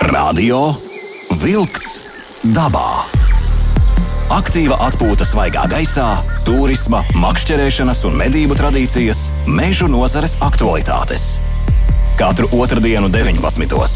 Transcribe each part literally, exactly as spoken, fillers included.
Radio Vilks dabā. Aktīva atpūta svaigā gaisā, turisma, makšķerēšanas un medību tradīcijas, mežu nozares aktualitātes. Katru otrdienu deviņpadsmitos.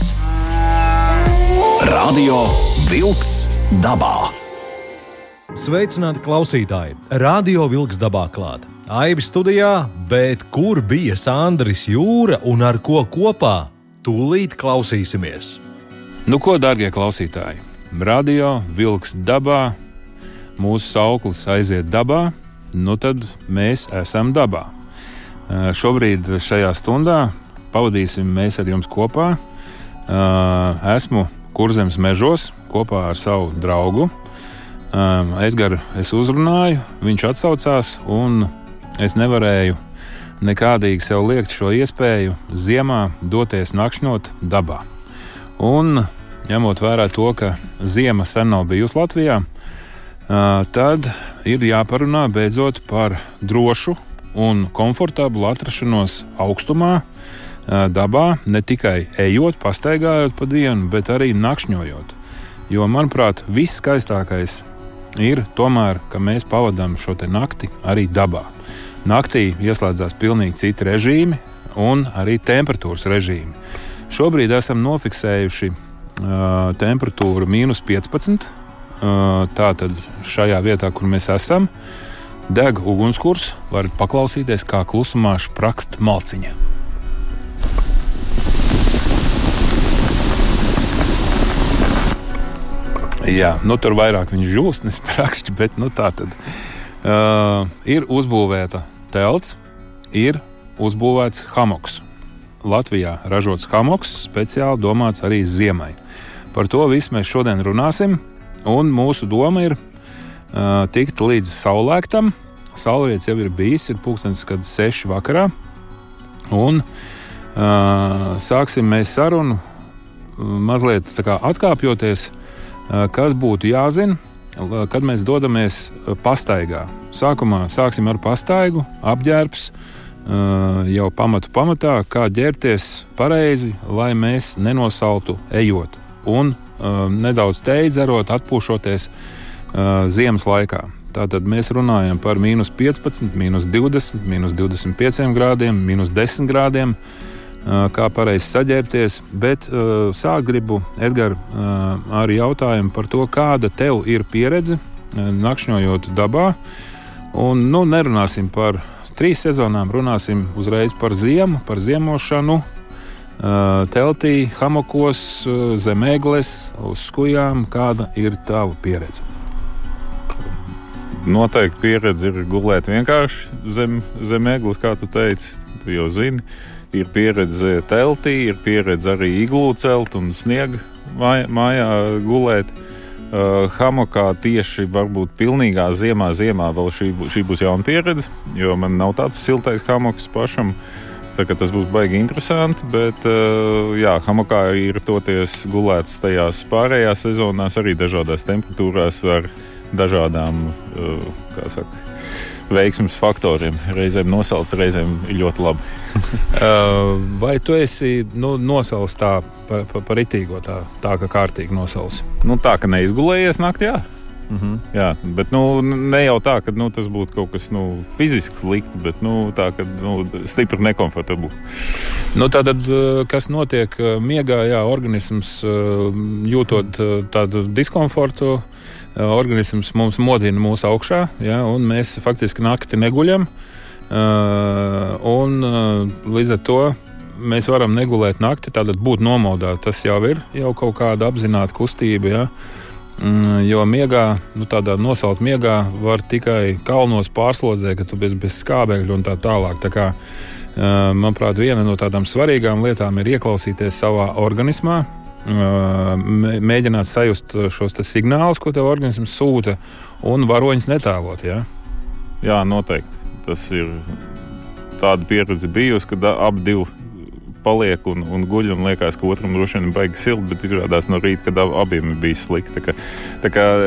Radio Vilks dabā. Sveicināti klausītāji! Radio Vilks dabā klāt. Aivis studijā, bet kur bija Sandris Jūra un ar ko kopā? Tūlīt klausīsimies. Nu ko, dārgie klausītāji? Radio Vilks dabā, mūsu sauklis aiziet dabā, nu tad mēs esam dabā. Šobrīd šajā stundā pavadīsim mēs ar jums kopā. Esmu Kurzemes mežos kopā ar savu draugu. Edgaru es uzrunāju, viņš atsaucās, un es nevarēju nekādīgi sev liekt šo iespēju ziemā doties nakšņot dabā. Un, ņemot vērā to, ka ziema sen nav bijusi Latvijā, tad ir jāparunā beidzot par drošu un komfortablu atrašanos augstumā, dabā, ne tikai ejot, pastaigājot pa dienu, bet arī nakšņojot. Jo, manuprāt, viss skaistākais ir tomēr, ka mēs pavadām šo te nakti arī dabā. Naktī ieslēdzās pilnīgi citi režīmi un arī temperatūras režīmi. Šobrīd esam nofiksējuši uh, temperatūru mīnus piecpadsmit. Uh, tātad šajā vietā, kur mēs esam, deg ugunskurs. Varat paklausīties, kā klusumā sprakst malciņa. Jā, nu tur vairāk viņš žūst, nesprakšķi, bet nu tā tad. Uh, ir uzbūvēta telts, ir uzbūvēts hamoks. Latvijā ražots hamoks, speciāli domāts arī ziemai. Par to visu mēs šodien runāsim, un mūsu doma ir uh, tikt līdz saulēktam. Saulrietis jau ir bijis, ir pulkstenis, kad seši vakarā, un uh, sāksim mēs sarunu, mazliet tā kā atkāpjoties, uh, kas būtu jāzina, kad mēs dodamies pastaigā. Sākumā sāksim ar pastaigu, apģērbs, jau pamatu pamatā, kā ģērbties pareizi, lai mēs nenosaltu ejot un nedaudz teidzerot, atpūšoties ziemas laikā. Tātad mēs runājam par mīnus piecpadsmit, mīnus divdesmit, mīnus divdesmit pieciem grādiem, mīnus desmit grādiem, kā pareizi saģērbties, bet uh, sāk gribu, Edgar, uh, arī jautājumu par to, kāda tev ir pieredze uh, nakšņojot dabā. Un, nu, nerunāsim par trīs sezonām, runāsim uzreiz par ziemu, par ziemošanu, uh, teltī, hamokos, uh, zem egles, uz skujām. Kāda ir tava pieredze? Noteikti pieredze ir gulēt vienkārši zem, zem egles, kā tu teici, tu jau zini. Ir pieredze teltī, ir pieredze arī iglu celt un sniega mājā, mājā gulēt. Uh, hamokā tieši varbūt pilnīgā ziemā, ziemā vēl šī, šī būs jauna pieredze, jo man nav tāds siltais hamoks pašam, tā ka tas būs baigi interesanti, bet uh, jā, hamokā ir toties gulēts tajās pārējās sezonās, arī dažādās temperatūrās ar dažādām, uh, kā saka, veiksmes faktoriem. Reizēm nosalts, reizēm ļoti labi. Vai tu esi nu, nosals tā par pa, pa ritīgo, tā, tā ka kārtīgi nosals? Nu, tā, ka neizgulējies naktī, jā. Uh-huh. Jā, bet nu, ne jau tā, ka nu, tas būtu kaut kas nu, fiziski slikti, bet nu, tā, ka nu, stipri nekomfortabli. Nu, tātad, kas notiek miegā, jā, organisms jūtot tādu diskomfortu, organisms mums modina mūsu augšā, ja, un mēs faktiski nakti neguļam. Uh, un uh, līdz ar to mēs varam negulēt nakti, tātad būt nomodā. Tas jau ir jau kaut kāda apzināta kustība, ja. Mm, jo miegā, nu, tādā nosalt miegā var tikai kalnos pārslodzē, ka tu bez, bez skābekļu un tā tālāk. Tā kā, uh, manuprāt, viena no tādām svarīgām lietām ir ieklausīties savā organismā, mēģināt sajust šos signālus, ko tev organisms sūta, un varoņus netēlot. Ja? Jā, noteikti. Tas ir tāda pieredze bijusi, kad abi divi paliek un, un guļ, un liekas, ka otram droši vien baigi silti, bet izrādās no rīta, kad abiem ir bijis slikti. Tā kā, tā kā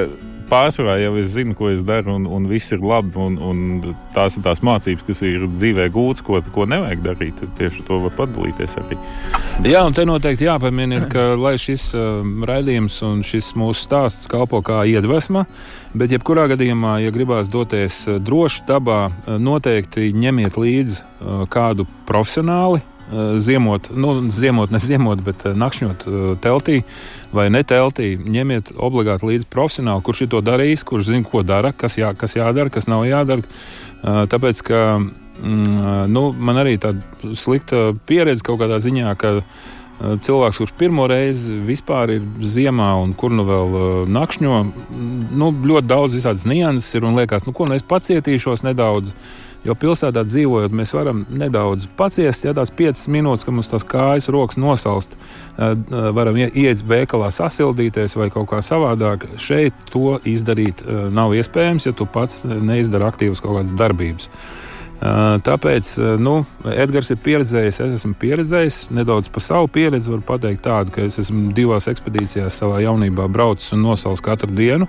pārsvarā jau es zinu, ko es daru, un, un viss ir labi. Un, un tās ir tās mācības, kas ir dzīvē gūtas, ko, ko nevajag darīt. Tieši to var padalīties arī. Jā, un te noteikti jāpamina, ir, ka lai šis uh, raidījums un šis mūsu stāsts kalpo kā iedvesma, bet jebkurā gadījumā, ja gribās doties uh, droši dabā, uh, noteikti ņemiet līdzi uh, kādu profesionāli, ziemot, nu, ziemot, ne ziemot, bet nakšņot teltī vai ne teltī, ņemiet obligāti līdzi profesionāli, kurš ir to darījis, kurš zina, ko dara, kas, jā, kas jādara, kas nav jādara. Tāpēc, ka nu, man arī tāda slikta pieredze kaut kādā ziņā, ka cilvēks, kurš pirmo reizi vispār ir ziemā un kur nu vēl nakšņo, nu, ļoti daudz visādas nianses ir un liekas, nu, ko nu es pacietīšos nedaudz. Jo pilsētā dzīvojot, mēs varam nedaudz paciest, ja tās piecas minūtes, ka mums tās kājas, rokas nosalst, varam iet veikalā sasildīties vai kaut kā savādāk. Šeit to izdarīt nav iespējams, ja tu pats neizdara aktīvas kaut kādas darbības. Tāpēc, nu, Edgars ir pieredzējis, es esmu pieredzējis, nedaudz par savu pieredzi varu pateikt tādu, ka es esmu divās ekspedīcijās savā jaunībā braucis un nosals katru dienu.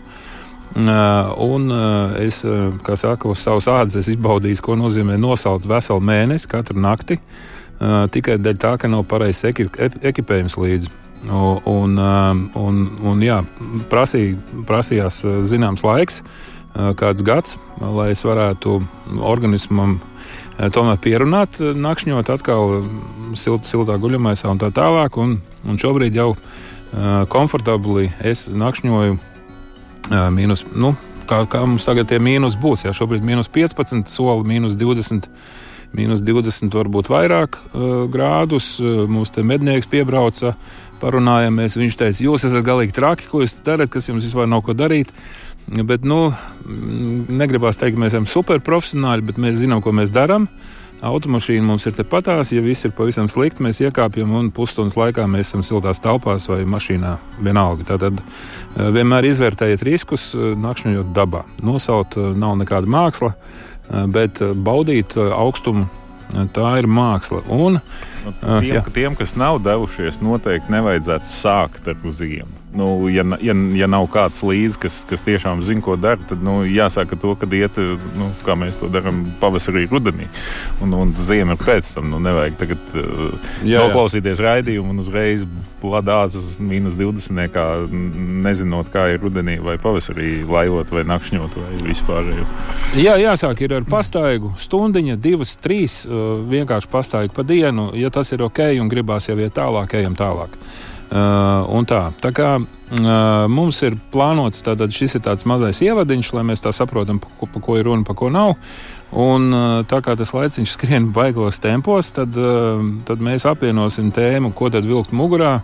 Uh, un uh, es, uh, kā saka, uz savas ādas izbaudīju, ko nozīmē nosalt veselu mēnesi katru nakti, uh, tikai dēļ tā, ka nav pareizs eki, ekipējums līdzi. Un, un, uh, un, un jā, prasīja, prasījās uh, zināms laiks, uh, kāds gads, lai es varētu organismam uh, tomēr pierunāt, uh, nakšņot atkal silt, siltā guļamaisā un tā tālāk. Un, un šobrīd jau uh, komfortabli es nakšņoju Mīnus, nu, kā, kā mums tagad tie mīnus būs. Jā, šobrīd mīnus piecpadsmit, soli mīnus divdesmit, mīnus divdesmit varbūt vairāk uh, grādus. Uh, mums te mednieks piebrauca, parunājāmies. Viņš teica, jūs esat galīgi traki, ko jūs darat, kas jums vispār nav ko darīt. Bet, nu, negribās teikt, ka mēs esam superprofesionāļi, bet mēs zinām, ko mēs darām. Automašīna mums ir tepatās, ja viss ir pavisam slikti, mēs iekāpjam un pusstundas laikā mēs esam siltās telpās vai mašīnā vienalga. Tātad vienmēr izvērtējiet riskus, nakšņojot dabā. Nosalt nav nekāda māksla, bet baudīt augstumu, tā ir māksla. Un, tiem, tiem, kas nav devušies, noteikti nevajadzētu sākt ar ziemu. Nu, ja, ja, ja nav kāds līdzi, kas, kas tiešām zina, ko dara, tad nu, jāsaka to, ka iet, nu, kā mēs to darām pavasarī, rudenī. Un, un ziema ir pēc tam. Nu, nevajag tagad uh, jā, noklausīties jā. raidījumu un uzreiz pladācas mīnus divdesmit, nezinot, kā ir rudenī vai pavasarī laivot vai nakšņot vai vispār. Jā, jāsāk ir ar pastaigu stundiņa, divas, trīs, uh, vienkārši pastaigu pa dienu. Ja tas ir ok un gribās jau iet tālāk, ejam tālāk. Uh, un tā, tā kā uh, mums ir plānots, tātad šis ir tāds mazais ievadiņš, lai mēs tā saprotam, pa, pa ko ir runa, pa ko nav. Un uh, tā kā tas laiciņš skrien baigos tempos, tad, uh, tad mēs apvienosim tēmu, ko tad vilkt mugurā.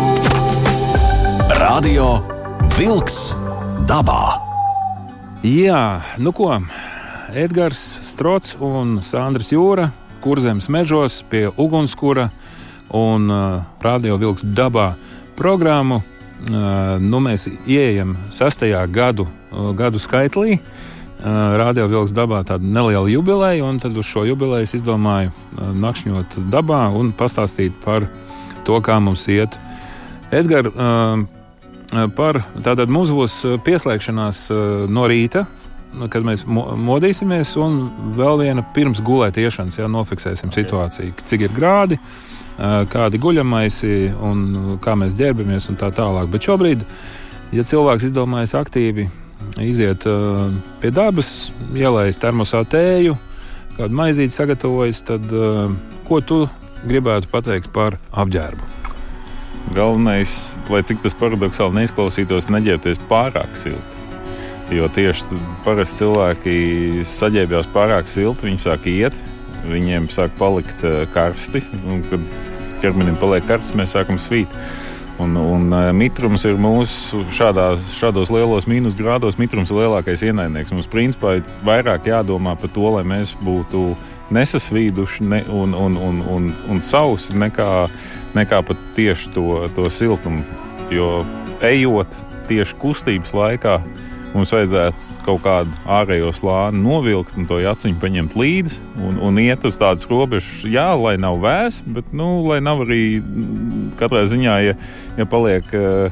Radio Vilks dabā. Jā, nu ko, Edgars Strots un Sandris Jūra Kurzemes mežos pie ugunskura un uh, Radio Vilks dabā programmu. Uh, nu, mēs ieejam sastajā gadu, uh, gadu skaitlī. Uh, Radio Vilks dabā tāda neliela jubileja, un tad uz šo jubileju es izdomāju uh, nakšņot dabā un pastāstīt par to, kā mums iet. Edgar, uh, par, tātad mums būs pieslēgšanās uh, no rīta, kad mēs modīsimies, un vēl viena pirms gulēt iešanas, jā, nofiksēsim situāciju, cik ir grādi, kādi guļamaisi un kā mēs ģērbamies un tā tālāk. Bet šobrīd, ja cilvēks izdomājas aktīvi iziet uh, pie dabas, ielējas termosā tēju, kādu maizīti sagatavojas, tad uh, ko tu gribētu pateikt par apģērbu? Galvenais, lai cik tas paradoksāli neizklausītos, neģērbties pārāk silti. Jo tieši parasti cilvēki saģērbjās pārāk silti, viņi sāk iet, viņiem sāk palikt karsti, un kad ķermenim paliek karsts, mēs sākam svīt. Un, un mitrums ir mūsu šādās, šādos lielos mīnus grādos, mitrums ir lielākais ienaidnieks. Mums principā ir vairāk jādomā par to, lai mēs būtu nesasvīduši ne, un, un, un, un, un sausi nekā, nekā pat tieši to, to siltumu. Jo ejot tieši kustības laikā, mums vajadzētu kaut kādu ārējo slāni novilkt un to jaciņu paņemt līdzi un, un iet uz tādas robežas. Jā, lai nav vēs, bet nu, lai nav arī katrā ziņā, ja, ja paliek uh,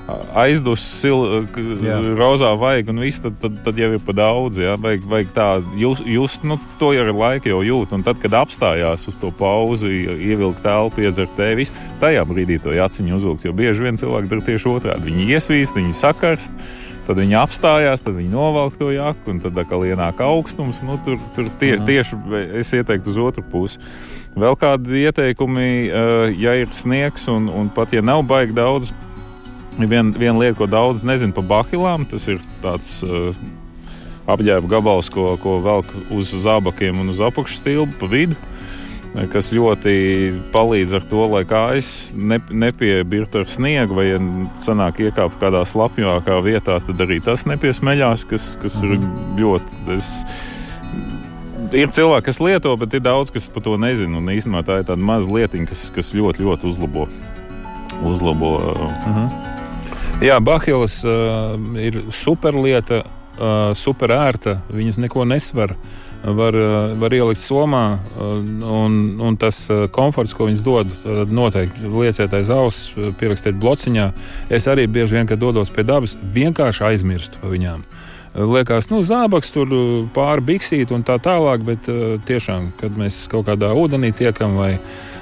aizdus, sil, rozā vajag, un viss, tad, tad, tad jau ir pa daudz. Ja? Vajag, vajag tā, just, just nu, to jau ar laiku jau jūt. Un tad, kad apstājās uz to pauzi, ievilkt telpu, iedzert tēvis, tajā brīdī to jaciņu uzvilkt. Jo bieži vien cilvēki dara tieši otrādi. Viņi iesvīst, viņi sakarst, tad viņi apstājās, tad viņi novelk to jaku, un tad atkal ienāk augstums. Nu, tur tur tie, tieši es ieteiktu uz otru pusi. Vēl kādi ieteikumi, ja ir sniegs, un, un pat ja nav baigi daudz, Viena vien lieta, ko daudz nezinu par bahilām, tas ir tāds uh, apģērba gabals, ko, ko velk uz zābakiem un uz apakšstilbu pa vidu, kas ļoti palīdz ar to, lai kājas ne, nepiebirtu ar sniegu, vai ja sanāk iekāpt kādā slapjākā vietā, tad arī tas nepiesmeļās, kas, kas mm. ir ļoti... Es, ir cilvēki, kas lieto, bet ir daudz, kas par to nezina, un īstenībā tā ir tāda maza lietiņa, kas, kas ļoti, ļoti uzlabo. uzlabo uh, mm-hmm. Jā, bahilas uh, ir super lieta, uh, super ērta, viņas neko nesver, var, uh, var ielikt somā, uh, un, un tas uh, komforts, ko viņas dod, uh, noteikti lieciet aiz auss, pierakstiet blociņā. Es arī bieži vien, kad dodos pie dabas, vienkārši aizmirstu pa viņām. Liekas, nu, zābaks tur pāri biksīt un tā tālāk, bet uh, tiešām, kad mēs kaut kādā ūdenī tiekam vai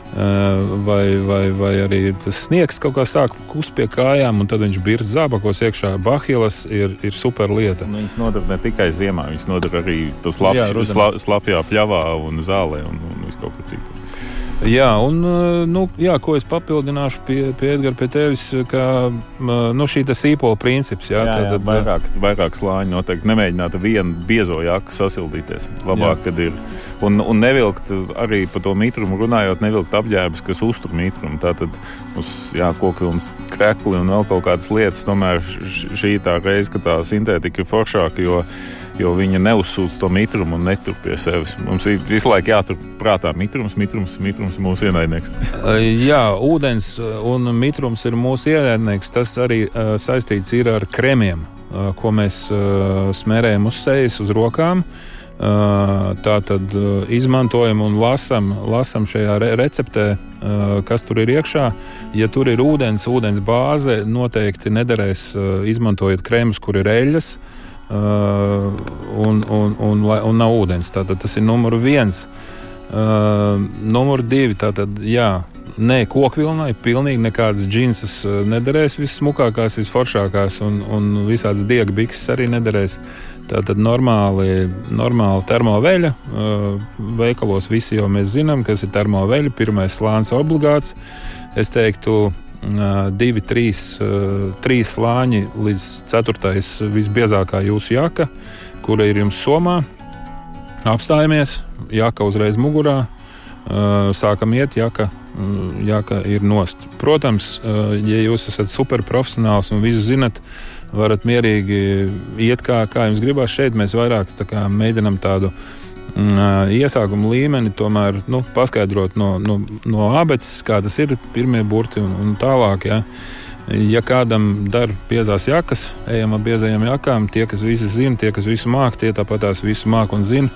Vai, vai, vai arī tas sniegs kaut kā sāk kust pie kājām, un tad viņš birst zābakos iekšā. Bahilas ir, ir super lieta. Viņas nodara ne tikai ziemā, viņas nodara arī slap, sla, slapjā pļavā un zālē un, un visu kaut ko citu. Jā, un nu, jā, ko es papildināšu pie, pie Edgara, pie tevis, ka nu, šī tas īpola princips. Jā, jā, jā tad, vairāk, vairāk slāņi noteikti. Nemēģināt vienu biezo jaku sasildīties. Labāk, jā. Kad ir. Un, un nevilkt arī par to mitrumu runājot, nevilkt apģērbus, kas uztur mitrumu. Tātad uz kokvilnas krekli un vēl kaut kādas lietas. Tomēr šī tā reize, ka tā sintētika ir foršāka, jo jo viņa neuzsūc to mitrumu un netur pie sevis. Mums ir visu laiku jātur prātā mitrums, mitrums, mitrums ir mūsu ienaidnieks. Jā, ūdens un mitrums ir mūsu ienaidnieks. Tas arī uh, saistīts ir ar kremiem, uh, ko mēs uh, smērējam uz sejas, uz rokām. Uh, tā tad uh, izmantojam un lasam, lasam šajā re- receptē, uh, kas tur ir iekšā. Ja tur ir ūdens, ūdens bāze, noteikti nederēs uh, izmantojot kremus, kur ir eļļas, Uh, un, un, un, un nav ūdens. Tātad tas ir numur viens. Uh, numur divi, tātad, jā, nē, kokvilnai pilnīgi nekādas džinsas nederēs, vissmukākās, visforšākās, un, un visādas diega bikses arī nederēs. Tātad normāli, normāli termoveļa. Uh, veikalos visi jau mēs zinām, kas ir termoveļa. Pirmais slānis obligāts. Es teiktu, Uh, divi, trīs, uh, trīs slāņi līdz ceturtais visbiezākā jūsu jaka, kura ir jums somā. Apstājamies, jaka uzreiz mugurā, uh, sākam iet, jaka, uh, jaka ir nost. Protams, uh, ja jūs esat superprofesionāls un visu zinat, varat mierīgi iet kā, kā jums gribās. Šeit mēs vairāk tā kā mēģinam tādu iesākuma līmeni, tomēr nu, paskaidrot no, no, no abeces, kā tas ir, pirmie burti un, un tālāk. Ja. Ja kādam dar biezās jakas, ejam ar biezajām jakām, tie, kas visi zina, tie, kas visu māk, tie tāpat tās visu māk un zina,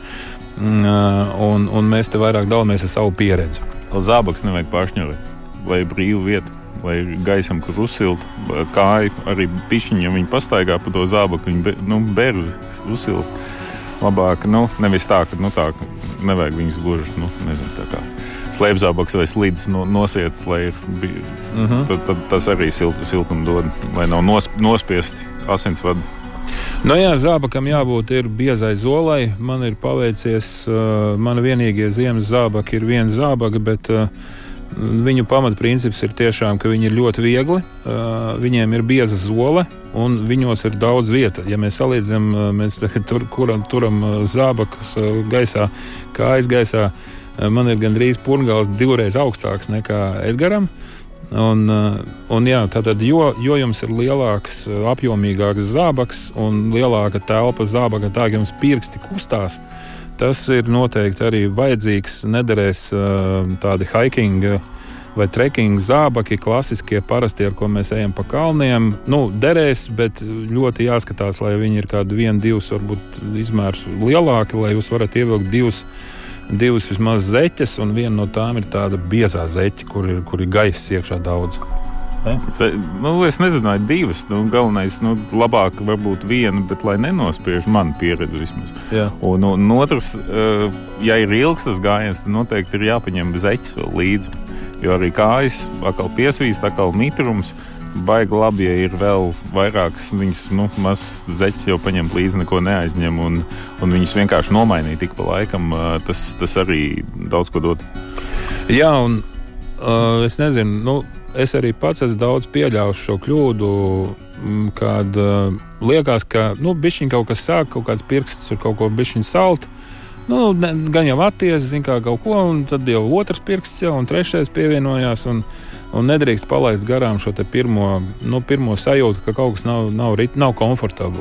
un, un mēs te vairāk dalāmies ar savu pieredzi. Zābaks nevajag pašņovēt, lai ir brīvu vietu, lai gaisam, kur uzsilt, kāju, arī pišķiņi, ja viņi pastaigā pa to zābaku, viņi nu, berzi uzsilst. Labāk, nu, nevis tā, ka nu, tā, nevajag viņus gluži, nu, nezinu, tā kā slēpzābaks vai slīdus no, nosiet, lai ir, mm-hmm. tad, tad tas arī silt, siltumu dod, lai nav nos, nospiesti asinsvadi. Nu jā, zābakam jābūt ir biezai zolai. Man ir paveicies, uh, man vienīgie ziemas zābaki ir viena zābaka, bet uh, viņu pamatprincips ir tiešām, ka viņi ir ļoti viegli, uh, viņiem ir bieza zole un viņos ir daudz vieta. Ja mēs salīdzinām, uh, mēs tur, kuram, turam uh, zābakus uh, gaisā, kājas gaisā, uh, man ir gandrīz purngals divreiz augstāks nekā Edgaram. Un, uh, un jā, tātad, jo, jo jums ir lielāks, uh, apjomīgāks zābaks un lielāka telpa zābaka, tā ka jums pirksti kustās, tas ir noteikti arī vajadzīgs. Nederēs uh, tādi hiking vai trekking zābaki, klasiskie, parasti, ar ko mēs ejam pa kalniem. Nu, derēs, bet ļoti jāskatās, lai viņi ir kādi vieni, divus, varbūt izmērs lielāki, lai jūs varat ievilkt divus, divus vismaz zeķes, un viena no tām ir tāda biezā zeķe, kur ir, kur ir gaiss iekšā daudz. Ne? Nu, es nezināju, divas. Nu, galvenais, nu, labāk varbūt viena, bet lai nenospiež manu pieredzi vismaz. Jā. Un, un otrs, ja ir ilgs tas gājiens, tad noteikti ir jāpaņem zeķis vēl līdzi. Jo arī kājas, atkal piesvīst, atkal mitrums. Baigi labi, ja ir vēl vairākas viņas, nu, mazs zeķis jau paņemt līdzi, neko neaizņem un, un viņas vienkārši nomainīt tik pa laikam, tas, tas arī daudz ko dod. Jā, un uh, es nezinu, nu, es arī pats esmu daudz pieļāvuši šo kļūdu, kad uh, liekas, ka, nu, bišķiņ kaut kas sāk, kaut kāds pirksts ir kaut ko bišķiņ salt, nu, ne, gan jau atties, zin kā kaut ko, un tad jau otrs pirksts jau, un trešais pievienojās, un Un nedrīkst palaist garām šo te pirmo, nu, pirmo sajūtu, ka kaut kas nav, nav, nav komfortabli.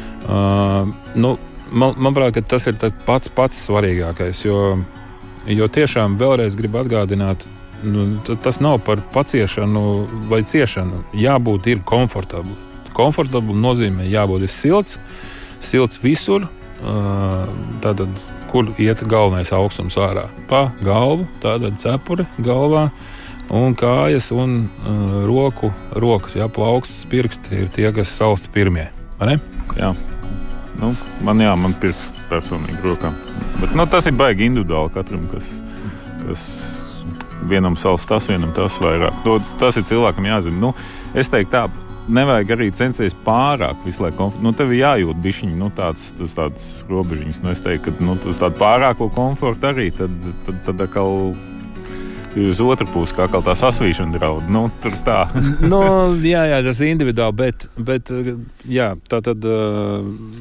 Uh, nu, man, manuprāt, tas ir pats pats svarīgākais, jo, jo tiešām vēlreiz gribu atgādināt, nu, tas nav par paciešanu vai ciešanu. Jābūt ir komfortabli. Komfortabli nozīmē jābūt ir silts, silts visur, uh, tātad, kur iet galvenais augstums ārā. Pa galvu, tātad cepuri galvā, un kājas un uh, roku, rokas, jā, plaukstas, pirksti ir tie, kas salsta pirmie, vai ne? Jā, nu, man jā, man pirksti personīgi rokā. Bet, nu, tas ir baigi individuāli katram, kas, kas vienam salsta tas, vienam tas vairāk. To, tas ir cilvēkam jāzina. Nu, es teiktu tā, nevajag arī censties pārāk visu laiku komfortu. Nu, tev ir jājūt bišķiņi, nu, tāds, tas tāds robežiņas. Nu, es teiktu, ka, nu, tas tādu pārāko komfortu arī, tad, tad, tad atkal uz otru pusi, kā tā sasvīšana draud. Nu, tur tā. nu, jā, jā, tas ir individuāli, bet, bet jā, tā tad uh,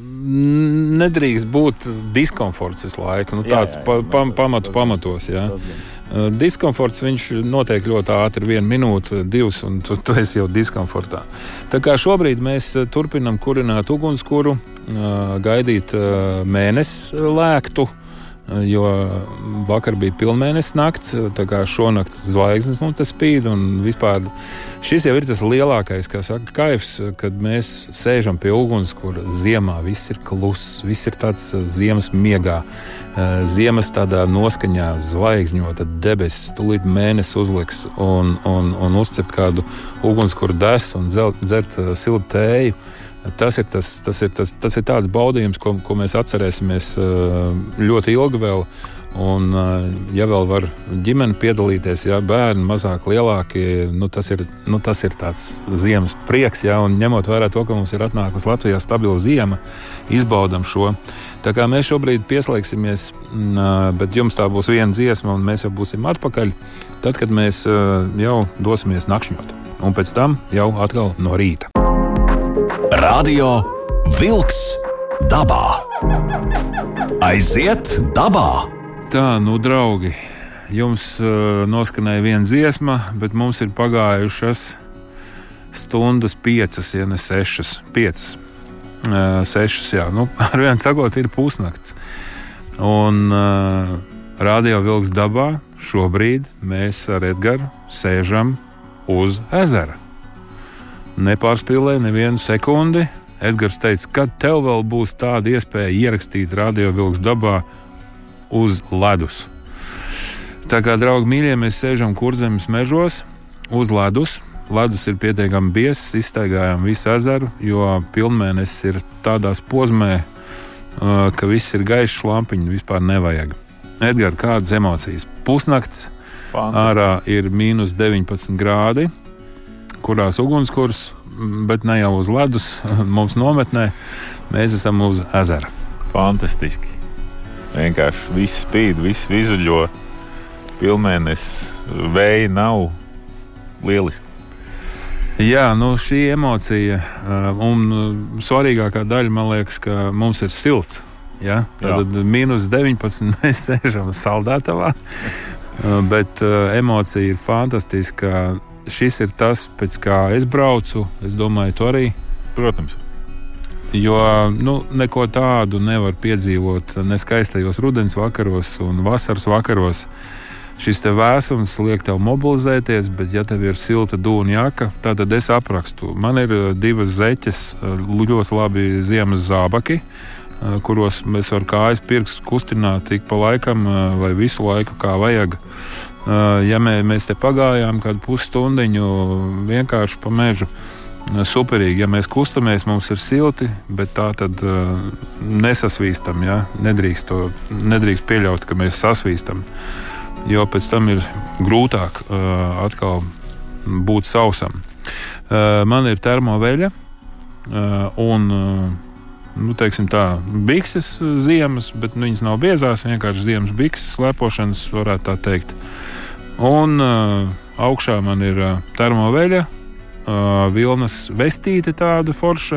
nedrīkst būt diskomforts visu laiku. Nu, tāds jā, jā, pa, pa, pamatu pamatos, jā. Uh, diskomforts, viņš notiek ļoti ātri, vienu minūti, divas, un tu, tu esi jau diskomfortā. Tā kā šobrīd mēs turpinam kurināt ugunskura, uh, gaidīt uh, mēnesi lēktu, jo vakar bija pilnmēnesis nakts, tā kā šonakt zvaigznes mums tas spīd, un vispār šis jau ir tas lielākais, kā saka, kaifs, kad mēs sēžam pie uguns, kur ziemā viss ir kluss, viss ir tāds ziemas miegā, ziemas tādā noskaņā, zvaigzņota debesis, tūlīt mēnesis uzliks un, un, un uzcept kādu uguns, kur des un dzert, dzert siltu tēju. Tas ir, tas, tas, ir, tas, tas ir tāds baudījums, ko, ko mēs atcerēsimies ļoti ilgi vēl. Un, ja vēl var ģimene piedalīties, ja bērni mazāk, lielāki, nu, tas, ir, nu, tas ir tāds ziemas prieks. Ja, un ņemot vērā to, ka mums ir atnākusi Latvijā stabila ziema, izbaudam šo. Tā kā mēs šobrīd pieslēgsimies, bet jums tā būs viena dziesma, un mēs jau būsim atpakaļ, tad, kad mēs jau dosimies nakšņot. Un pēc tam jau atkal no rīta. Radio Vilks dabā. Aiziet dabā! Tā, nu, draugi, jums uh, noskanēja viena dziesma, bet mums ir pagājušas stundas piecas, ja ne sešas. Piecas. Uh, sešas, jā. Nu, ar vienu sakot, ir pusnakts. Un uh, Radio Vilks dabā šobrīd mēs ar Edgaru sēžam uz ezera. Nepārspīlēja nevienu sekundi. Edgars teica, kad tev vēl būs tāda iespēja ierakstīt Radio Vilks dabā uz ledus. Tā kā, draugi mīļie, mēs sēžam Kurzemes mežos uz ledus. Ledus ir pietiekami biezs, izstaigājām visu ezeru, jo pilnmēnesis ir tādās posmē, ka viss ir gaišs, lampiņu vispār nevajag. Edgar, kādas emocijas? Pusnakts, ārā ir mīnus deviņpadsmit grādi, kurās ugunskurs, bet ne jau uz ledus, mums nometnē, mēs esam uz ezera. Fantastiski. Vienkārši viss spīd, viss vizuļo, pilnmēnesis, vēja nav, lieliski. Jā, nu šī emocija, un svarīgākā daļa, man liekas, ka mums ir silts. Ja? Tad mīnus deviņpadsmit mēs sēžam saldētavā, bet emocija ir fantastiska. Šis ir tas, pēc kā es braucu, es domāju, tu arī. Protams. Jo nu, neko tādu nevar piedzīvot ne skaistajos rudens vakaros un vasaras vakaros. Šis te vēsums liek tev mobilizēties, bet ja tev ir silta dūna jaka, tad es aprakstu. Man ir divas zeķes, ļoti labi ziemas zābaki, kuros mēs varam kājas pirkstus kustināt ik pa laikam vai visu laiku kā vajag. Ja mē, mēs te pagājām kādu pusstundiņu vienkārši pa mežu, superīgi. Ja mēs kustamies, mums ir silti, bet tā tad nesasvīstam. Ja? Nedrīkst, to, nedrīkst pieļaut, ka mēs sasvīstam, jo pēc tam ir grūtāk atkal būt sausam. Man ir termoveļa un, nu, teiksim tā, bikses ziemas, bet nu, viņas nav biezās, vienkārši ziemas bikses, slēpošanas, varētu tā teikt. Un augšā man ir termoveļa, vilnas vestīte tāda forša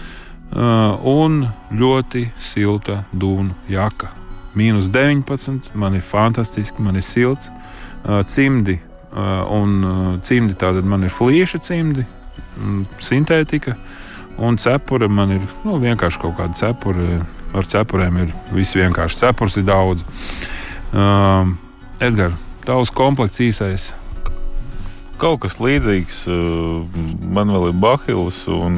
un ļoti silta dūnu jaka. Mīnus deviņpadsmit, man ir fantastiski, man ir silts, cimdi. Un cimdi tātad man ir flīša cimdi, sintētika, un cepure man ir nu, vienkārši kaut kāda cepure. Ar cepurēm ir viss vienkārši. Cepurs ir daudz. Uh, Edgar, tavs komplekts īsais? Kaut kas līdzīgs. Man vēl ir bahils un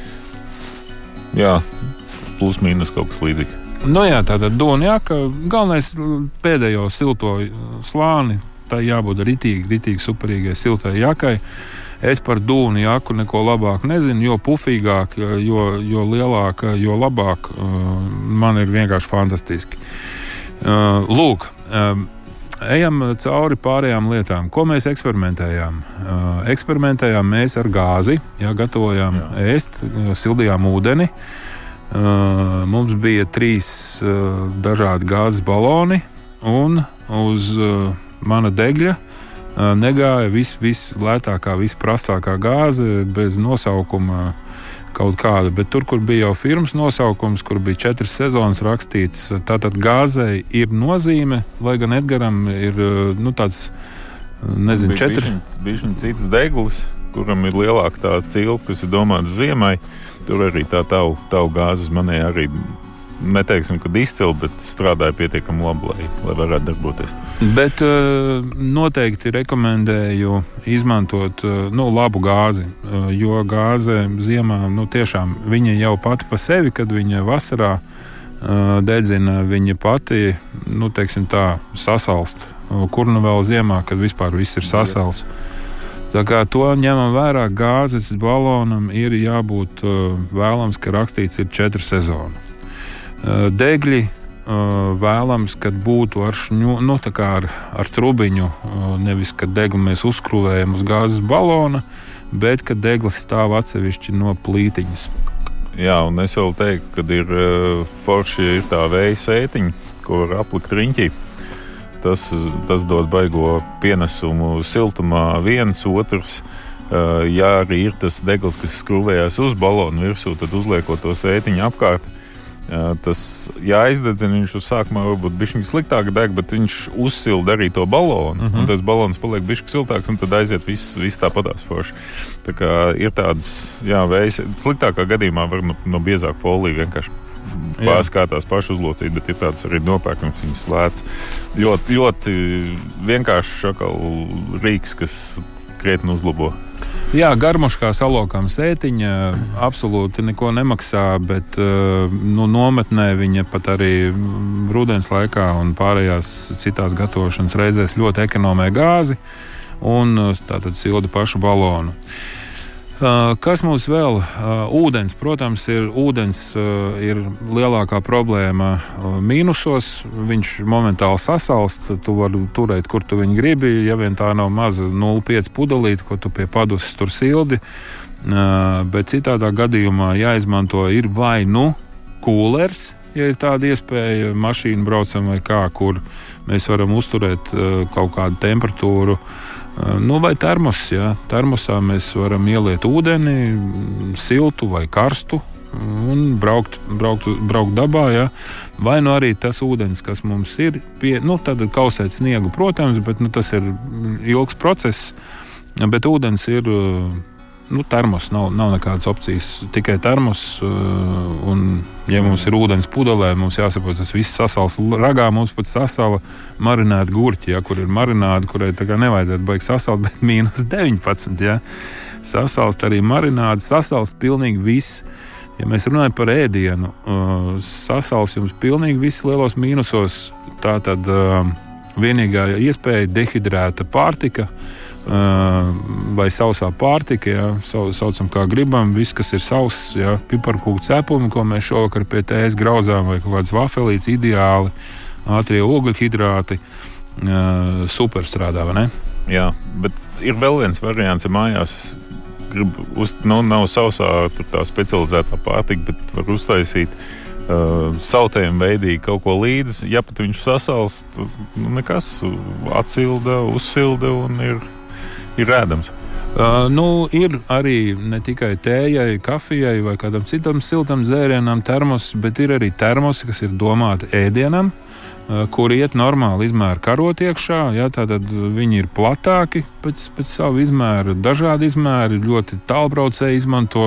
jā, plus mīnus kaut kas līdzīgs. Nu jā, tātad dūnjaka. Galvenais pēdējo silto slāni. Tā jābūt ritīgi, ritīgi superīgai siltai jakai. Es par dūnu jaku neko labāk nezinu, jo pufīgāk, jo, jo lielāk, jo labāk. Man ir vienkārši fantastiski. Lūk, ejam cauri pārējām lietām. Ko mēs eksperimentējām? Eksperimentējām mēs ar gāzi, jā, gatavojām jā. ēst, sildījām ūdeni. Mums bija trīs dažādi gāzes baloni un uz mana degļa negāja viss vis lētākā, visprastākā gāze bez nosaukuma kaut kāda, bet tur, kur bija jau firmas nosaukums, kur bija četras sezonas rakstīts, tātad gāzei ir nozīme, lai gan Edgaram ir, nu, tāds, nezinu, četri. Bija cits deglis, kuram ir lielāka tā cilpa, kas ir domāta ziemai, tur arī tā tavu, tavu gāzes manē arī neteiksim, ka izcili, bet strādāja pietiekami labi, lai, lai varētu darboties. Bet uh, noteikti rekomendēju izmantot uh, nu, labu gāzi, uh, jo gāze ziemā nu, tiešām viņa jau pati pa sevi, kad viņa vasarā uh, dedzina, viņa pati, nu, teiksim tā, sasalst. Uh, kur nu vēl ziemā, kad vispār viss ir sasalst. Tā kā to ņemam vērā, gāzes balonam ir jābūt uh, vēlams, ka rakstīts ir četru sezonu. Degļi vēlams, kad būtu ar, šņu, nu, ar, ar trubiņu, nevis kad degli mēs uzskrūvējam uz gāzes balona, bet kad deglis stāv atsevišķi no plītiņas. Jā, un es vēl teiktu, kad ir forši ir tā vēja sētiņa, ko var aplikt riņķī. Tas, tas dod baigo pienesumu siltumā viens, otrs. Ja arī ir tas deglis, kas skrūvējās uz balonu virsū, tad uzliekot to sētiņu apkārt, tas jāizdedzina, viņš uz sākumā varbūt bišķiņ sliktāk deg, bet viņš uzsilda arī to balonu, uh-huh. un tas balons paliek bišķi siltāks, un tad aiziet viss, viss tāpatās forši. Tā kā ir tādas, jā, vējas, sliktākā gadījumā var no, no biezāk folija vienkārši pārskātās paši uzlocīt, bet ir tāds arī nopērkums, viņas slēdz. Ļoti, ļoti vienkārši šakal rīks, kas krietni uzlabo. Jā, garmuškā salokām sētiņa absolūti neko nemaksā, bet nu, nometnē viņa pat arī rudens laikā un pārējās citās gatavošanas reizēs ļoti ekonomē gāzi un tātad silda pašu balonu. Kas mums vēl? Ūdens, protams, ir ūdens ir lielākā problēma mīnusos. Viņš momentāli sasalst, tu vari turēt, kur tu viņu gribi, ja vien tā nav maza nulle pieci pudelīte, ko tu pie paduses tur sildi. Bet citādā gadījumā jāizmanto ir vai nu kūlers, ja ir tāda iespēja, mašīna braucam vai kā, kur mēs varam uzturēt kaut kādu temperatūru. Nu, vai termos, jā. Termosā mēs varam ieliet ūdeni, siltu vai karstu un braukt, braukt, braukt dabā, jā. Vai nu arī tas ūdens, kas mums ir, pie, nu, tad kausēt sniegu, protams, bet nu, tas ir ilgs process, bet ūdens ir, nu, termos, nav, nav nekādas opcijas, tikai termos, un, ja mums ir ūdens pudelē, mums jāsaprot, tas viss sasals ragā, mums pat sasala marinēta gurķi, ja, kur ir marinādi, kurai tā kā nevajadzētu baigt sasalt, bet mīnus deviņpadsmit, ja. Sasalst arī marinādi, sasalst pilnīgi viss, Ja mēs runājam par ēdienu, uh, sasals jums pilnīgi viss lielos mīnusos. Tā tad uh, vienīgā iespēja dehidrēta pārtika uh, vai sausā pārtika, ja, sau, saucam kā gribam, viss, kas ir sauss, ja, piparkūku cepumi, ko mēs šovakar pie tējas grauzām, vai kaut kāds vafelīts, ideāli, ātrie ogļhidrāti, uh, super strādā, vai ne? Jā, bet ir vēl viens variants, ja mājās grib, uz, nu, nav sausā tā specializētā pārtika, bet var uztaisīt uh, sautējumu veidīgi kaut ko līdzi. Ja pat viņš sasals, tad nu, nekas atsilda, uzsilda un ir, ir ēdams. Uh, nu, ir arī ne tikai tējai, kafijai vai kādam citam siltam dzērienam termos, bet ir arī termosi, kas ir domāti ēdienam, uh, kuri iet normāli izmēra karot iekšā. Ja, tātad viņi ir platāki pēc, pēc savu izmēru, dažādi izmēri, ļoti tālbraucēji izmanto.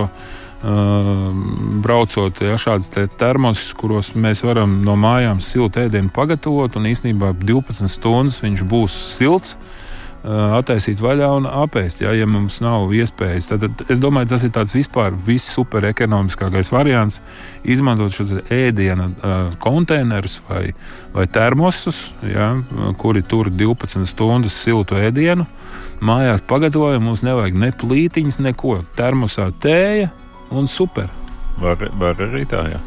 Uh, braucot, ja, šāds te termos, kuros mēs varam no mājām siltu ēdienu pagatavot, un īstenībā divpadsmit stundas viņš būs silts, attaisīt vaļā un apēst, ja, ja mums nav iespējas. Tad, tad es domāju, tas ir tāds vispār viss super ekonomiskākais variants, izmantot šo ēdiena uh, konteinerus vai, vai termosus, ja, kuri tur divpadsmit stundas siltu ēdienu. Mājās pagatavojam, mums nevajag ne plītiņas, neko. Termosā tēja un super. Var, var arī tā, jā.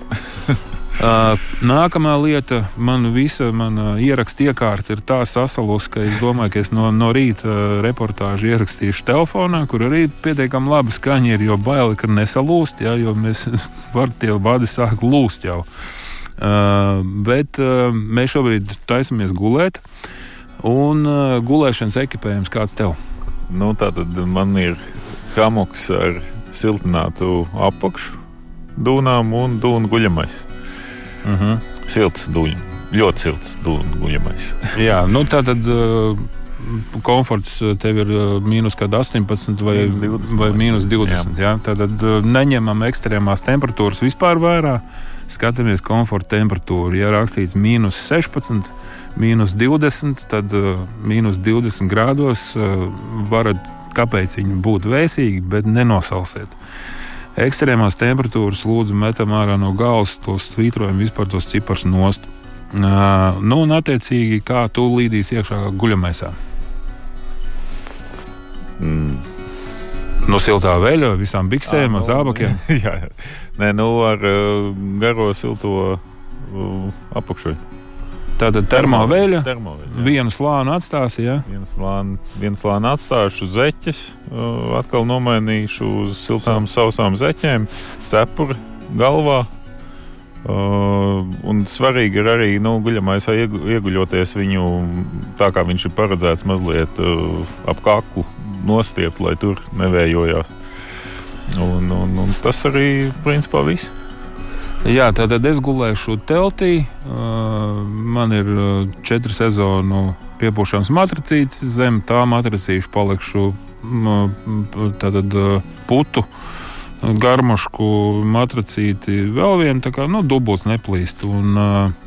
Uh, nākamā lieta, man visa mana ieraksta iekārta ir tā sasalus, ka es domāju, ka es no, no rīta reportāžu ierakstīšu telefonā, kur arī pietiekami labi skaņa ir, jo baili, ka nesalūst, ja, jo mēs var tie vadi sāk lūst jau. Uh, bet uh, mēs šobrīd taisamies gulēt, un uh, gulēšanas ekipējums kāds tev? Nu, tātad man ir hamoks ar siltinātu apakšu dūnām un dūnu guļamais. Uh-huh. Silts dūņa, ļoti silts dūņa guļamais. Jā, nu tā tad uh, komforts tev ir uh, mīnus kāda astoņpadsmit vai, divdesmit, vai mīnus divdesmit. Jā. Jā? Tātad uh, neņemam ekstrēmās temperatūras vispār vērā, skatāmies komforta temperatūru. Ja rakstīts mīnus sešpadsmit, mīnus divdesmit, tad uh, mīnus divdesmit grādos uh, varat kapēciņu būt vēsīgi, bet nenosalsiet. Ekstrēmās temperatūras lūdzu metam ārā no galvas, tos svītrojam vispār tos cipars nost. Uh, nu un attiecīgi, kā tu līdīs iekšā guļamaisā? Mm. No siltā veļa, visām biksēm, no, zābakiem? Jā, jā. Nē, nu ar uh, garo silto uh, apakšoju. Tātad termoveļa, termoveļa vienu slānu atstāsi, ja? Vienu slānu, vienu slānu atstāšu zeķes, uh, atkal nomainīšu uz siltām sausām zeķēm, cepuri galvā. Uh, un svarīgi ir arī, nu, guļamaisā ieguļoties viņu, tā kā viņš ir paredzēts, mazliet uh, ap kaklu nostiept, lai tur nevējojās. Un, un, un tas arī, principā, viss. Jā, tātad es gulēšu teltī, man ir četru sezonu piepūšanas matracītes, zem tā matracīšu palikšu tātad putu, garmušku matracīti, vēl vienu, tā kā, nu, dubults neplīst. Un,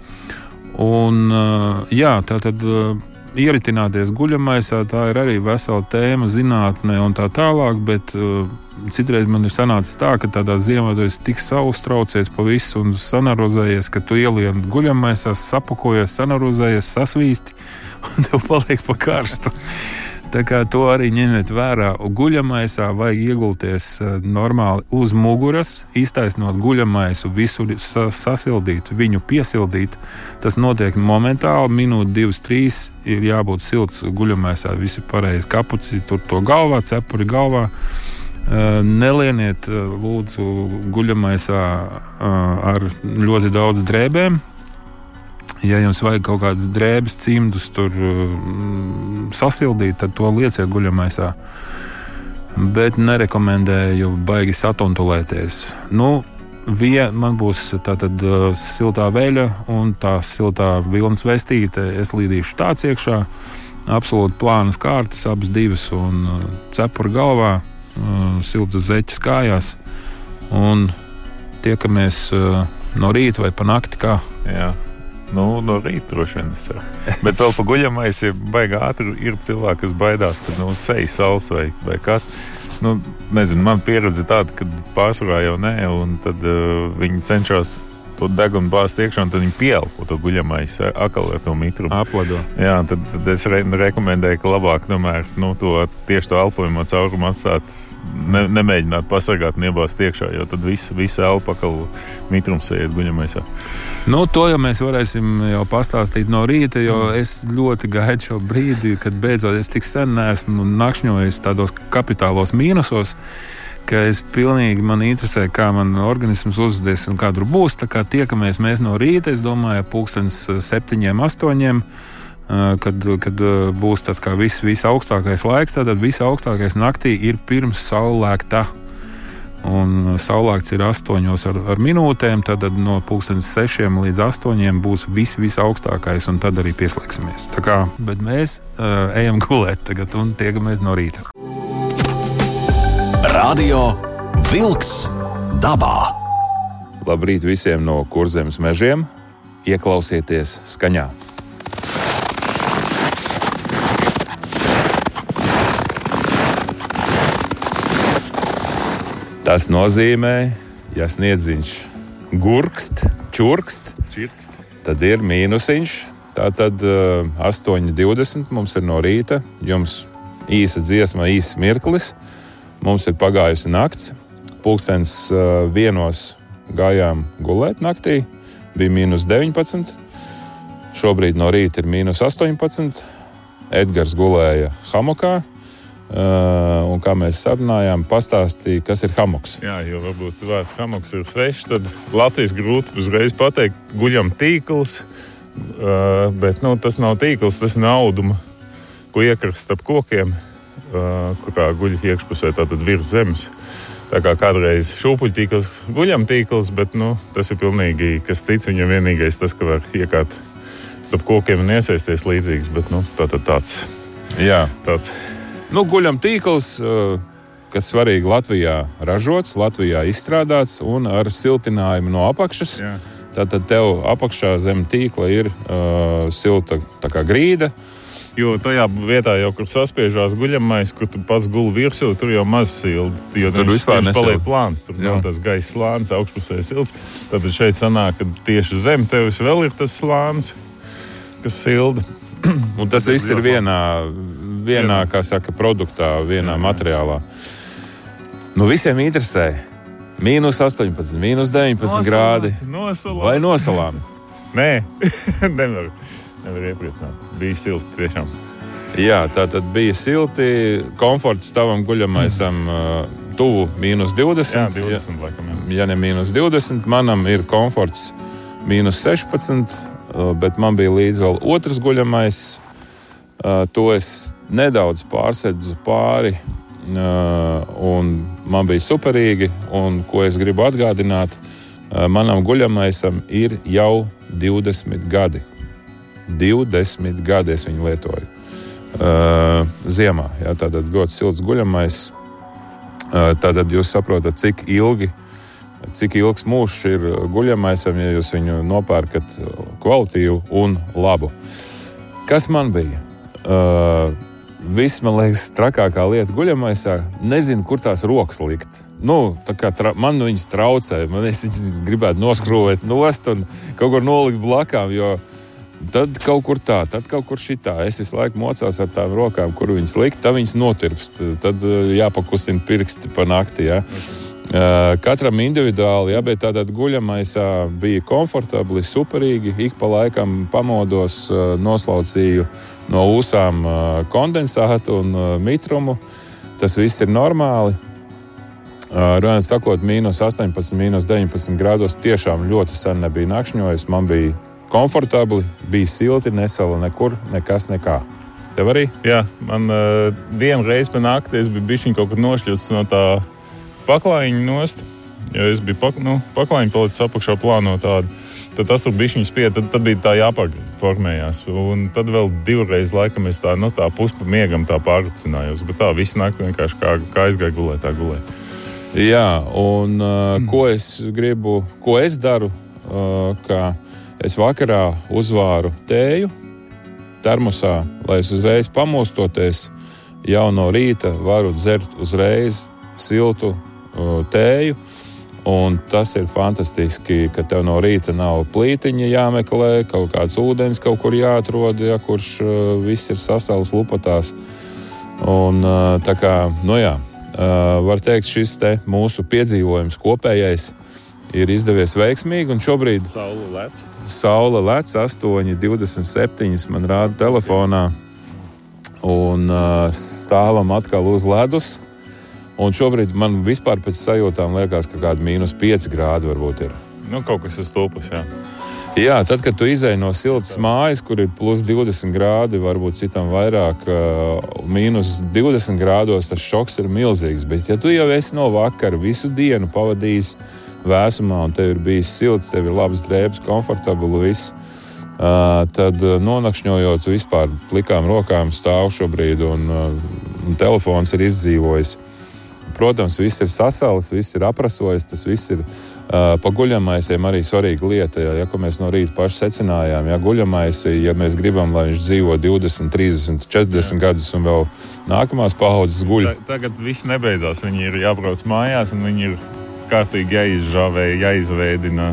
un jā, tātad ieritināties guļamaisā, tā ir arī vesela tēma, zinātne un tā tālāk, bet citreiz man ir sanācis tā, ka tādā ziemā tu esi tik saustraucies pa visu un sanarozējies, ka tu ielien guļamaisā, sapakojies, sanarozējies, sasvīsti un tev paliek pa karstu. Tā kā to arī ņemiet vērā. Guļamaisā vajag iegulties normāli uz muguras, iztaisnot guļamaisu, visu sasildīt, viņu piesildīt. Tas notiek momentāli, minūte, divas, trīs ir jābūt silts guļamaisā, visi pareizi kapuci, tur to galvā, cepuri galvā. Nelieniet, lūdzu, guļamaisā ar ļoti daudz drēbēm. Ja jums vajag kaut kādas drēbes, cimdus tur sasildīt, tad to lieciet guļamaisā. Bet nerekomendēju baigi satuntulēties. Nu, vie, man būs tātad siltā veļa un tā siltā vilnas vestīte. Es līdīšu tāds iekšā, absolūti plānas kārtas, abas divas un cepuri galvā. Siltas zeķes kājās un tiekamies uh, no rīta vai pa nakti kā. Jā, nu no rīta droši vien es ceru. Bet vēl pa guļamais, ja baigā ātri ir cilvēki, kas baidās, kad no sejas sals vai, vai kas. nu, nezinu, man pieredze tāda, ka pārsvarā jau nē, un tad uh, viņi cenšas to degunu bāzt iekšā, un tad viņi pieelpo to guļamais akali ar to mitrumu. Aplado. Jā, tad, tad es re, rekomendēju, ka labāk tomēr nu, to, tieši to elpojumu caurumu atstāt, ne, nemēģināt pasargāt un iebāzt iekšā, jo tad viss visa elpa akalu mitrums iet guļamaisā. Nu, to jau mēs varēsim jau pastāstīt no rīta, jo mm. es ļoti gaidu šo brīdi, kad beidzot es tik sen neesmu nakšņojis tādos kapitālos mīnusos, ka es pilnīgi man interesē, kā man organisms uzvedies un kā tur būs. Tā kā tiekamies mēs no rīta, es domāju, pulkstens septiņiem, astoņiem, kad, kad būs tad kā viss, viss augstākais laiks, tad viss augstākais naktī ir pirms saulēkta. Un saulēkts ir astoņos ar, ar minūtēm, tad no pulkstens sešiem līdz astoņiem būs viss, viss augstākais, un tad arī pieslēgsimies. Tā kā, bet mēs uh, ejam gulēt tagad un tiekamies no rīta. Radio Vilks dabā. Labrīt visiem no Kurzemes mežiem. Ieklausieties skaņā. Tas nozīmē, ja sniedziņš gurkst, čurkst, Čirkst. tad ir mīnusiņš. Tātad uh, astoņi divdesmit mums ir no rīta. Jums īsa dziesma, īsts mirklis. Mums ir pagājusi nakts, pulkstens uh, vienos gājām gulēt naktī, bija mīnus deviņpadsmit, šobrīd no rīta ir mīnus astoņpadsmit, Edgars gulēja hamokā, uh, un kā mēs sarunājām, pastāstīja, kas ir hamoks. Jā, jo varbūt vārds hamoks ir svešs, tad Latvijas grūti uzreiz pateikt, guļam tīkls, uh, bet nu, tas nav tīkls, tas ir auduma, ko iekarst starp kokiem. Uh, kurā guļ iekšpusē, tātad virs zemes. Tā kā kādreiz šūpuļtīkls, guļam tīkls, bet nu, tas ir pilnīgi kas cits. Viņam vienīgais tas, ka var iekāt starp kokiem un iesaisties līdzīgs, bet nu, tātad tāds. Jā. tāds. Nu, guļam tīkls, uh, kas svarīgi Latvijā ražots, Latvijā izstrādāts un ar siltinājumu no apakšas. Jā. Tātad tev apakšā zem tīkla ir uh, silta tā kā grīda. Jo tajā vietā, jau, kur saspiežās guļamais, kur tu pats guli virsū, tur jau maz silti. Jo tur viņš, vispār viņš nesilti. paliek plāns, tur nav tas gaisa slānis, augšpusē silts. Tad šeit sanāk, ka tieši zem tevis vēl ir tas slānis, kas silda. Un tas viss ir vienā, vienā, kā saka, produktā, vienā jā, jā. materiālā. Nu, visiem interesē. Mīnus astoņpadsmit, mīnus deviņpadsmit grādi. Nosalām. Vai nosalām? Nē, nevar. Nevar iepriecināt. Bija silti tiešām. Jā, tā tad bija silti. Komforts tavam guļamaisam uh, tuvu mīnus divdesmit. Jā, divdesmit ja, laikam. Jā. Ja ne mīnus divdesmit, manam ir komforts mīnus sešpadsmit, uh, bet man bija līdz vēl otrs guļamais. Uh, to es nedaudz pārsedzu pāri, uh, un man bija superīgi. Un ko es gribu atgādināt, uh, manam guļamaisam ir jau divdesmit gadi. divdesmit gadi es viņu lietoju. Uh, ziemā, jā, tātad ļoti silts guļamais. Uh, tātad jūs saprotat, cik ilgi, cik ilgs mūžs ir guļamaisam, ja jūs viņu nopērkat kvalitīvu un labu. Kas man bija? Uh, viss, man liekas, trakākā lieta guļamaisā, nezinu, kur tās rokas likt. Nu, tā kā tra- man viņas traucē, man es gribētu noskrūvēt nost un kaut kur nolikt blakām, jo tad kaut kur tā, tad kaut kur šitā. Es visu laiku mocās ar tām rokām, kur viņas likt, tad viņas notirpst. Tad jāpakustina pirksti pa nakti, jā. Uh, katram individuāli, jā, bet tātad guļamaisā bija komfortabli, superīgi. Ik pa laikam pamodos, uh, noslaucīju no ūsām uh, kondensātu un uh, mitrumu. Tas viss ir normāli. Uh, Runājot sakot, mīnus astoņpadsmit, mīnus deviņpadsmit grādos tiešām ļoti sen nebija nakšņojis. Man bija komfortabli, bija silti, nesala nekur, nekas nekā. Tev arī? Jā, man uh, vienu reizi pa nakti es biju bišķiņ kaut kur nošļusts no tā paklājiņa nost, jo es biju pak, nu, paklājiņa palicis apakšā plāno tādu. Tad tas tur bišķiņ spied, tad, tad bija tā jāpaformējās. Un tad vēl divreiz laikam es tā, nu, tā puspa miegam tā pārrucinājos. Bet tā visu nakti vienkārši kā, kā aizgāja gulēt, tā gulēt. Jā, un uh, ko es gribu, ko es daru, uh, ka es vakarā uzvāru tēju termosā, lai es uzreiz pamostoties jau no rīta varu dzert uzreiz siltu uh, tēju. Un tas ir fantastiski, ka tev no rīta nav plītiņa jāmeklē, kaut kāds ūdens kaut kur jāatrod, ja, kurš uh, viss ir sasals lupatās. Un uh, tā kā, nu jā, uh, var teikt, šis te mūsu piedzīvojums kopējais ir izdevies veiksmīgi, un šobrīd Saule lec. Saule lec, astoņi divdesmit septiņi man rāda telefonā, un uh, stāvam atkal uz ledus. Un šobrīd man vispār pēc sajūtām liekas, ka kādi mīnus pieci grādi varbūt ir. Nu, kaut kas uz tūpus, jā. Jā, tad, kad tu izej no siltas mājas, kur ir plus divdesmit grādi, varbūt citam vairāk, uh, mīnus divdesmit grādos, tas šoks ir milzīgs. Bet ja tu jau esi no vakara visu dienu pavadījis vēsumā, un tev ir bijis silti, tev ir labs drēbes, komfortabli viss, uh, tad uh, nonakšņojot vispār plikām rokām stāv šobrīd, un, uh, un telefons ir izdzīvojis. Protams, viss ir sasalis, viss ir aprasojis, tas viss ir uh, pa guļamaisiem arī svarīga lieta. Ja, ja ko mēs no rīta paši secinājām, ja guļamaisi, ja mēs gribam, lai viņš dzīvo divdesmit, trīsdesmit, četrdesmit Jā. gadus un vēl nākamās paudzes guļ. Ta, tagad viss nebeidzās, viņi ir jābrauc mājās un viņi ir kārtīgi jāizžāvē, jāizveidina,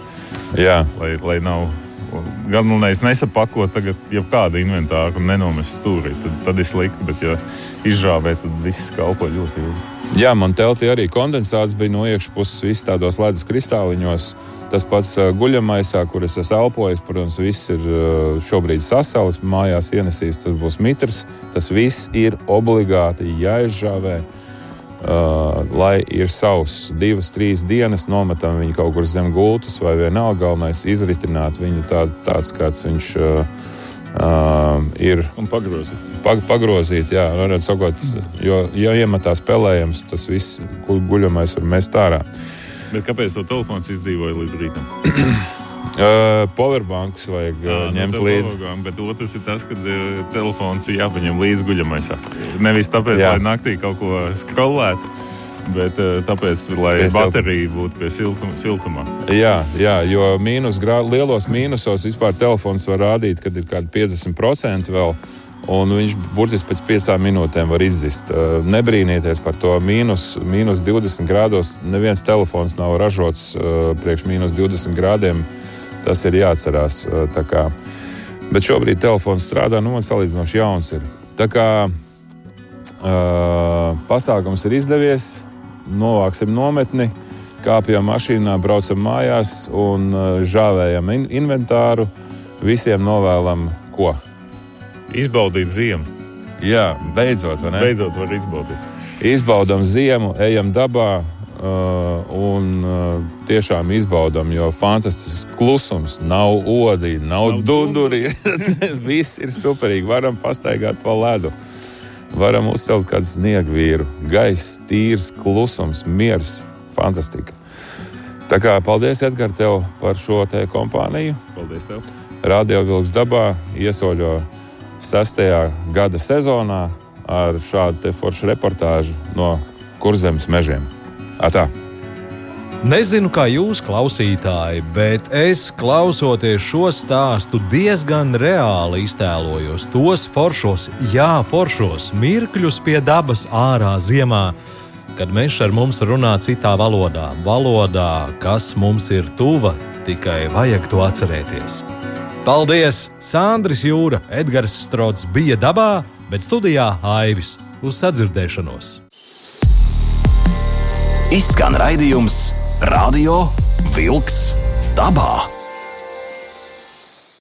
Jā. lai, lai nav galvenais nesapakot tagad jebkādu inventāru un nenomest stūrī. Tad, tad ir slikti, bet ja izžāvē, tad viss kalpo ļoti ilgi. Jā, man teltī arī kondensāts bija no iekšpuses, viss tādos ledus kristāliņos. Tas pats uh, guļamaisā, kur es esmu elpojis, protams, viss ir uh, šobrīd sasalis, mājās ienesīs, tad būs mitrs. Tas viss ir obligāti jāizžāvē, uh, lai ir savs. Divas, trīs dienas nometam viņu kaut kur zem gultas vai vienalga galvenais izritināt viņu tā, tāds, kāds viņš uh, uh, ir. Un pagrozīt. Pag, pagrozīt, jā, varētu sakot, jo, ja iemetās pelējams, tas viss guļamais var mest ārā. Bet kāpēc to telefons izdzīvoja līdz rītam? uh, Powerbankus vajag uh, Jā, ņemt no līdzi. Powerbank, bet otrs ir tas, ka uh, telefons ir jāpaņem līdzi guļamaisā. Nevis tāpēc, jā. lai naktī kaut ko skrolētu, bet uh, tāpēc, lai pie baterija siltum. būtu pie siltum, siltumā. Jā, jā, jo mīnus, grā, lielos mīnusos vispār telefons var rādīt, kad ir kādi piecdesmit procenti vēl, un viņš burtiski pēc piecām minūtēm var izzist. Nebrīnieties par to mīnus, mīnus divdesmit grādos. Neviens telefons nav ražots uh, priekš mīnus divdesmit grādiem. Tas ir jāatcerās. Uh, tā kā. Bet šobrīd telefons strādā, nu man salīdzinoši jauns ir. Tā kā uh, pasākums ir izdevies, novāksim nometni, kāpjam mašīnā, braucam mājās un uh, žāvējam in- inventāru. Visiem novēlam ko? Izbaudīt ziemu. Jā, beidzot, vai ne? Beidzot var izbaudīt. Izbaudam ziemu, ejam dabā uh, un uh, tiešām izbaudam, jo fantastisks klusums, nav odī, nav, nav dunduri. Viss ir superīgi, varam pastaigāt pa ledu. Varam uzcelt kādu sniegvīru. Gaiss, tīrs, klusums, miers. Fantastika. Tā kā paldies, Edgar, tev par šo te kompāniju. Paldies tev. Radio Vilks dabā iesoļo sestajā gada sezonā ar šādu te foršu reportāžu no Kurzemes mežiem. Atā! Nezinu, kā jūs, klausītāji, bet es, klausoties šo stāstu, diezgan reāli iztēlojos tos foršos, jā, foršos mirkļus pie dabas ārā ziemā, kad mežs ar mums runā citā valodā, valodā, kas mums ir tuva, tikai vajag to atcerēties. Paldies! Sandris Jūra, Edgars Strots bija dabā, bet studijā Aivis. Uz sadzirdēšanos! Izskan raidījums Radio Vilks dabā.